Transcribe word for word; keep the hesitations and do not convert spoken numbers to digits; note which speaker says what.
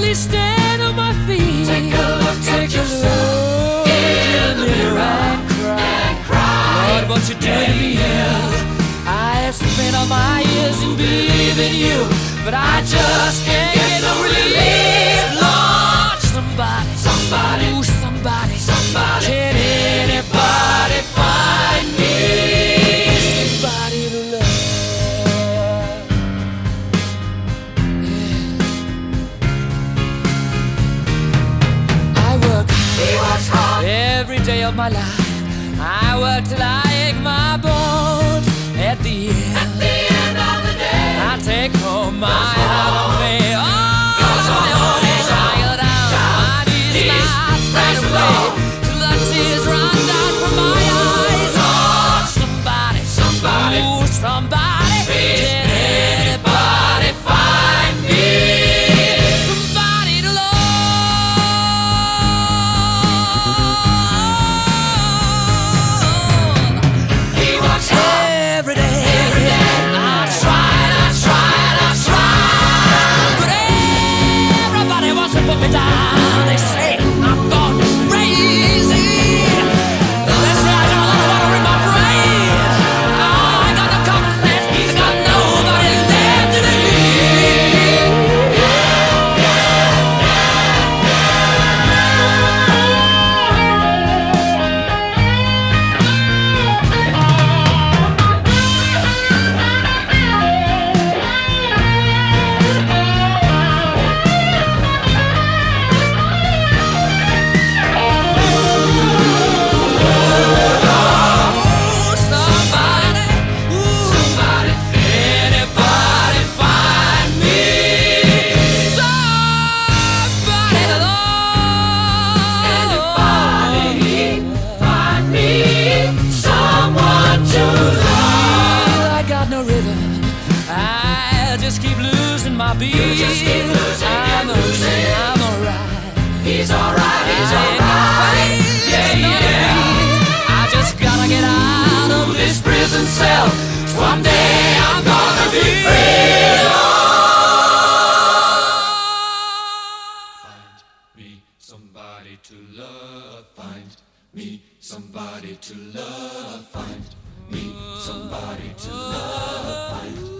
Speaker 1: me stand on my feet.
Speaker 2: Take a look
Speaker 1: Take
Speaker 2: at
Speaker 1: a
Speaker 2: yourself
Speaker 1: look
Speaker 2: in the mirror
Speaker 1: and cry.
Speaker 2: and cry.
Speaker 1: Lord, what you doing to me? I have spent all my years in believing you, but I just can't get no relief. Lord, somebody,
Speaker 2: Somebody,
Speaker 1: ooh, somebody,
Speaker 2: somebody.
Speaker 1: can anybody find me somebody to love? Yeah. I work
Speaker 2: He works hard
Speaker 1: every day of my life. I work till I ache my bones. At the end,
Speaker 2: at the end of the day.
Speaker 1: I take home my heart on me. Oh,
Speaker 2: Goes on,
Speaker 1: my own
Speaker 2: goes on,
Speaker 1: I go down,
Speaker 2: down,
Speaker 1: my knees,
Speaker 2: knees,
Speaker 1: and I stand
Speaker 2: praise the
Speaker 1: away
Speaker 2: Lord.
Speaker 1: till the tears run down from my eyes. Oh, somebody,
Speaker 2: Somebody,
Speaker 1: ooh, somebody,
Speaker 2: please,
Speaker 1: can anybody find me somebody to love?
Speaker 2: he works hard
Speaker 1: Every day,
Speaker 2: every day.
Speaker 1: I tried, I tried, I tried, but everybody wants to put me down. They say I'm gone crazy. They say I got a lot of water in my brain. I got no common sense. I got nobody left to believe. Ooh, somebody, ooh,
Speaker 2: Somebody,
Speaker 1: anybody find me somebody to love?
Speaker 2: anybody find me someone to love.
Speaker 1: I got no rhythm. I just keep losing my beat.
Speaker 2: You just keep losing
Speaker 1: I'm
Speaker 2: and
Speaker 1: a-
Speaker 2: losing.
Speaker 1: I'm alright.
Speaker 2: He's alright, he's
Speaker 1: I ain't
Speaker 2: alright.
Speaker 1: afraid.
Speaker 2: Yeah,
Speaker 1: It's not
Speaker 2: yeah.
Speaker 1: me. I just gotta get out of this prison cell. Someday I'm gonna be free.
Speaker 2: Find me somebody to love. Find me somebody to love. Find me somebody to love. Find